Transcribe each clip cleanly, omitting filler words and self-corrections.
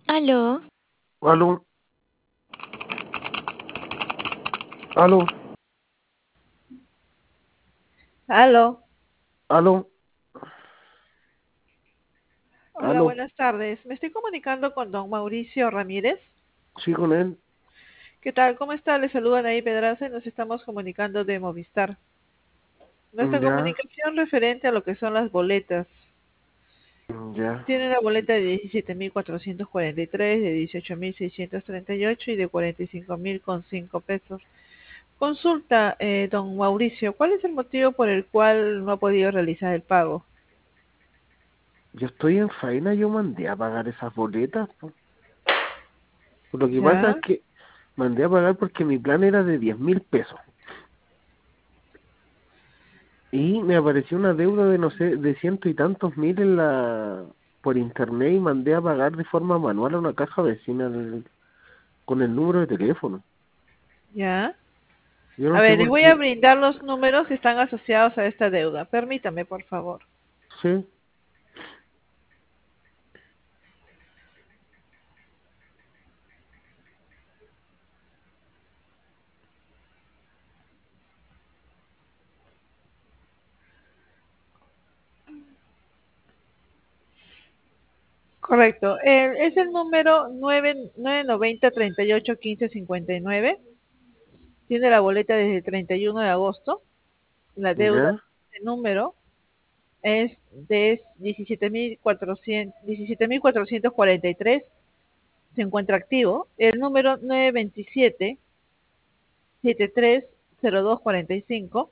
Aló, Aló, aló, Aló, aló, hola, aló. buenas tardes. Me estoy comunicando con don Mauricio Ramírez. Sí, con él. ¿Qué tal? ¿Cómo está? Le saludan ahí Pedraza y nos estamos comunicando de Movistar. Nuestra Ya, comunicación referente a lo que son las boletas. ya. Tiene una boleta de 17.443, de 18.638 y de 45.000 con 5 pesos. Consulta, don Mauricio, ¿cuál es el motivo por el cual no ha podido realizar el pago? Yo estoy en faena, yo mandé a pagar esas boletas, po. Lo que pasa es ¿Ya? que mandé a pagar porque mi plan era de 10.000 pesos. Y me apareció una deuda de, no sé, de ciento y tantos mil por internet y mandé a pagar de forma manual a una caja vecina con el número de teléfono. ¿Ya? Yo A no sé ver, les por voy a qué. brindar los números que están asociados a esta deuda. Permítame, por favor. Sí, Correcto. Es el número 990-38-1559. Tiene la boleta desde el 31 de agosto. La deuda ya, de número es de 17.443. Se encuentra activo. El número 927-730245.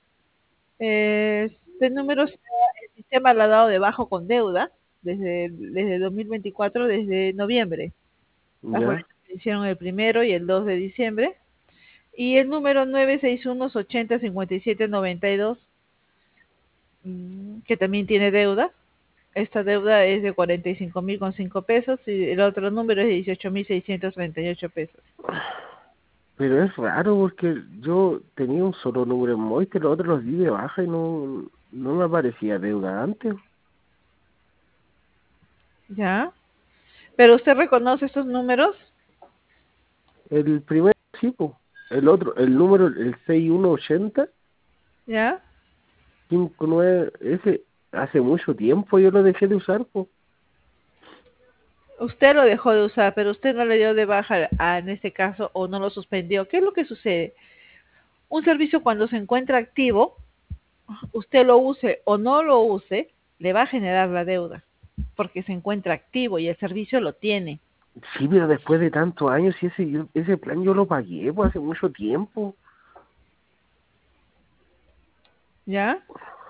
Este número el sistema lo ha dado de bajo con deuda desde 2024, desde noviembre. Las ya. boletas se hicieron el primero y el 2 de diciembre. Y el número 961-80-57-92, que también tiene deuda. Esta deuda es de 45.000 con 5 pesos y el otro número es de 18.638 pesos. Pero es raro porque yo tenía un solo número en Movistar, los otros los di de baja y no me aparecía deuda antes. ¿Ya? ¿Pero usted reconoce estos números? El primer sí, po. El otro, el número, el 6180 ¿Ya? 59 ese hace mucho tiempo yo lo dejé de usar, po. Usted lo dejó de usar, pero usted no le dio de baja en este caso o no lo suspendió. ¿Qué es lo que sucede? Un servicio cuando se encuentra activo, usted lo use o no lo use, le va a generar la deuda, porque se encuentra activo y el servicio lo tiene. Sí, pero después de tantos años, y ese plan yo lo pagué, pues hace mucho tiempo. ¿Ya?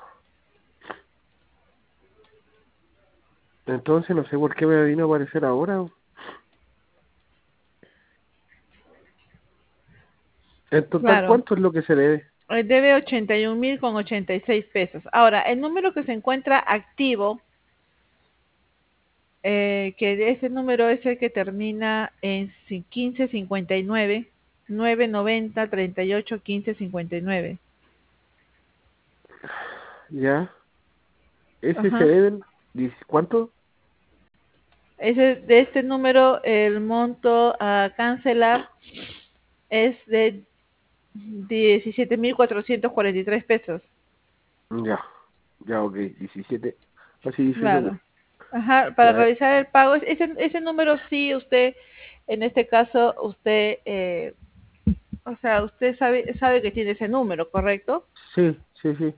Entonces no sé por qué me vino a aparecer ahora. En total, Claro. ¿cuánto es lo que se debe? Debe 81.000 con 86 pesos. Ahora, el número que se encuentra activo, que ese número es el que termina en 1559, 990 38 1559. Ya, ese se Ajá. deben, ¿cuánto? De este número, el monto a cancelar es de 17.443 pesos. Ya, ya, ok, 17 casi 18.000. Claro. Ajá, para Ya, realizar el pago, ese número sí usted, en este caso, usted, o sea, usted sabe que tiene ese número, ¿correcto? sí, sí, sí,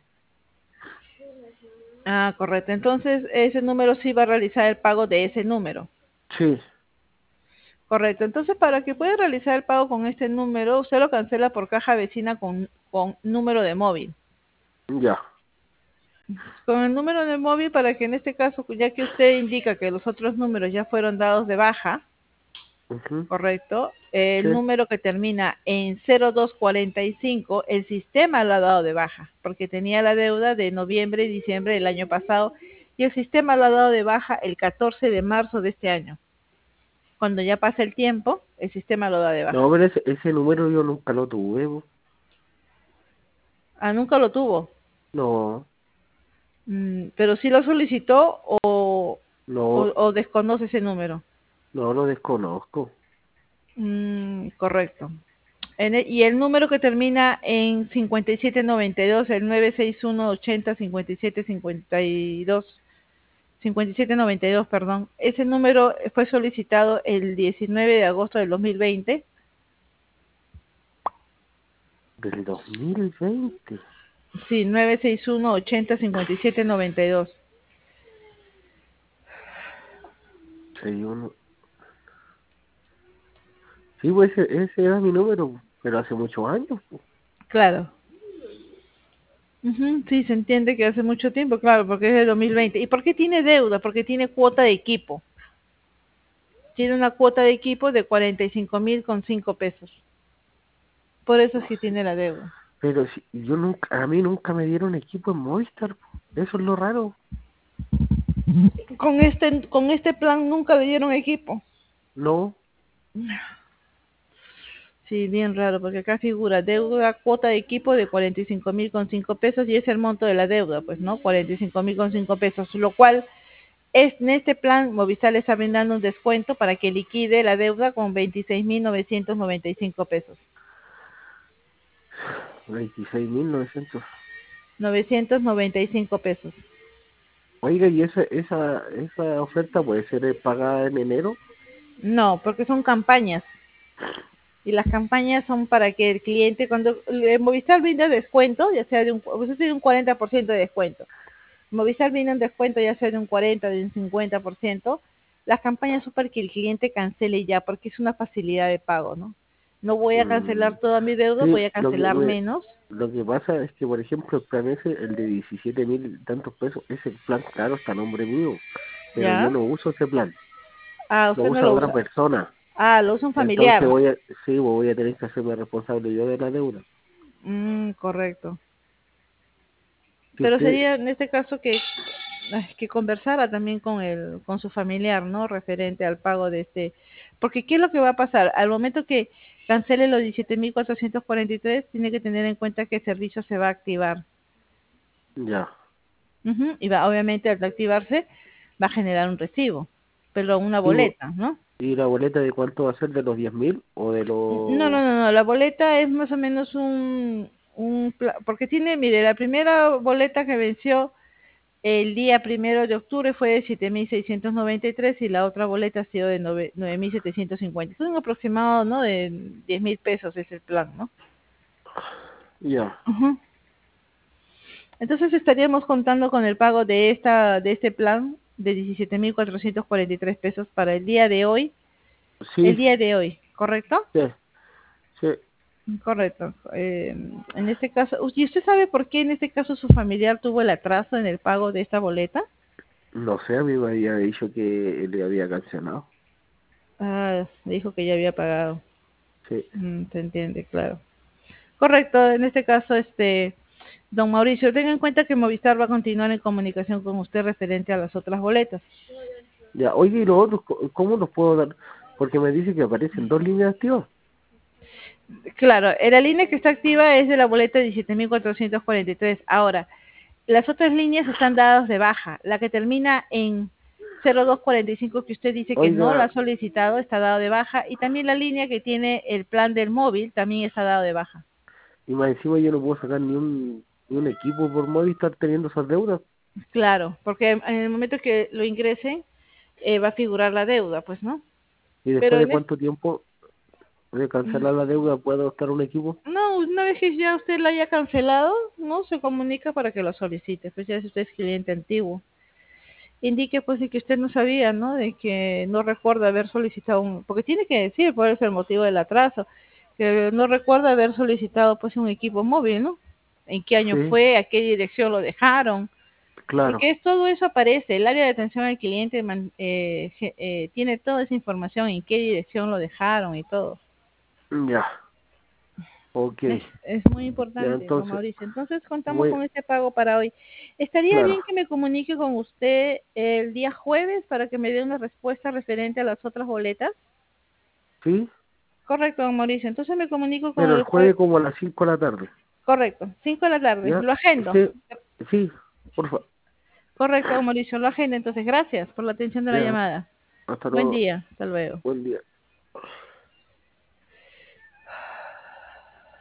Ah, correcto. Entonces, ese número sí va a realizar el pago de ese número. sí, Correcto. Entonces, para que pueda realizar el pago con este número, usted lo cancela por caja vecina con número de móvil. ya. Con el número de móvil para que en este caso, ya que usted indica que los otros números ya fueron dados de baja, Ujú, correcto, sí. el número que termina en 0245, el sistema lo ha dado de baja, porque tenía la deuda de noviembre y diciembre del año pasado, y el sistema lo ha dado de baja el 14 de marzo de este año. Cuando ya pasa el tiempo, el sistema lo da de No, baja. pero ese número yo nunca lo tuve, po. Ah, nunca lo tuvo. No, Pero sí lo solicitó o, no, o desconoce ese número. No lo desconozco. Correcto. Y el número que termina en 5792, el 96180 5792, perdón. Ese número fue solicitado el 19 de agosto del 2020. Del 2020. Sí, 96180 5792. 61. Sí, pues ese era mi número, pero hace muchos años. Po. Claro. Sí, se entiende que hace mucho tiempo, claro, porque es de 2020. ¿Y por qué tiene deuda? Porque tiene cuota de equipo. Tiene una cuota de equipo de 45.000 con 5 pesos. Por eso es que tiene la deuda. Pero si, yo nunca, a mí nunca me dieron equipo en Movistar. Po. Eso es lo raro. Con este plan nunca le dieron equipo. No. Sí, bien raro, porque acá figura deuda, cuota de equipo de 45.000 con 5 pesos y es el monto de la deuda, pues, ¿no? 45.000 con 5 pesos, lo cual en este plan Movistar le está brindando un descuento para que liquide la deuda con 26.995 pesos. 26.900. 995 pesos. Oiga, ¿y esa oferta puede ser pagada en enero? No, porque son campañas. Y las campañas son para que el cliente, cuando Movistar brinda descuento, ya sea de un 40% de descuento. Movistar brinda un descuento ya sea de un 40, de un 50%. Las campañas son para que el cliente cancele ya, porque es una facilidad de pago, ¿no? No voy a Mm, cancelar toda mi deuda, sí, voy a cancelar menos. lo que pasa es que, por ejemplo, el plan ese, el de 17.000 tantos pesos, ese plan, claro, está a nombre mío, pero yo ¿Ya? no uso ese plan, Ah, lo usted no usa lo otra usa. persona. Ah, lo usa un Entonces familiar. sí, voy a tener que hacerme responsable yo de la deuda. Correcto. Si Pero usted, sería en este caso que conversara también con su familiar, ¿no? Referente al pago de este. Porque ¿qué es lo que va a pasar? Al momento que cancele los 17.443, tiene que tener en cuenta que el servicio se va a activar. ya. Y obviamente al activarse va a generar un recibo, pero una Sí, boleta, ¿no? ¿y la boleta de cuánto va a ser? ¿De los 10.000 o de No, no, los...? no, no, la boleta es más o menos porque tiene, mire, la primera boleta que venció el día 1 de octubre fue de 7.693 y la otra boleta ha sido de 9.750. Es un aproximado, ¿no? De 10.000 pesos es el plan, ¿no? Ya. Ujú. Entonces estaríamos contando con el pago de este plan de 17.443 pesos para el día de hoy. El Sí, día de hoy, ¿correcto? sí, sí. Correcto. En este caso, ¿y usted sabe por qué en este caso su familiar tuvo el atraso en el pago de esta boleta? No sé, a mí me había dicho que le había cancelado. Ah, dijo que ya había pagado. Sí, Se entiende, claro. Correcto, en este caso, don Mauricio, tenga en cuenta que Movistar va a continuar en comunicación con usted referente a las otras boletas. ya. Oye, ¿y los otros cómo los puedo dar? Porque me dice que aparecen dos líneas activas. Claro, la línea que está activa es de la boleta 17.443. Ahora, las otras líneas están dadas de baja. La que termina en 0245 que usted dice que no la ha Oiga, solicitado está dado de baja y también la línea que tiene el plan del móvil también está dado de baja. y más encima yo no puedo sacar ni un equipo por Movistar teniendo esas deudas. Claro, porque en el momento que lo ingresen va a figurar la deuda, pues, ¿no? Y después Pero de cuánto tiempo de cancelar la deuda puedo estar un equipo. no, una vez que ya usted la haya cancelado, no se comunica para que lo solicite, pues ya si usted es cliente antiguo. Indique pues de que usted no sabía, ¿no? De que no recuerda haber solicitado porque tiene que decir cuál es el motivo del atraso, que no recuerda haber solicitado pues un equipo móvil, ¿no? En qué año Sí, fue, a qué dirección lo dejaron, claro. porque todo eso aparece, el área de atención al cliente tiene toda esa información, en qué dirección lo dejaron y todo. Ya, ok. Es muy Ya, importante, don entonces, Mauricio. Entonces contamos voy, con este pago para hoy. ¿Estaría claro. bien que me comunique con usted el día jueves para que me dé una respuesta referente a las otras boletas? Sí, Correcto, don Mauricio. Entonces me comunico con pero el el jueves. jueves como a las 5 de la tarde. Correcto, 5 de la tarde. ¿Ya? Lo agendo. Sí, sí, por favor. Correcto, don Mauricio, lo agendo. Entonces, gracias por la atención de la Ya, llamada. Hasta Buen luego. día, hasta luego. Buen día.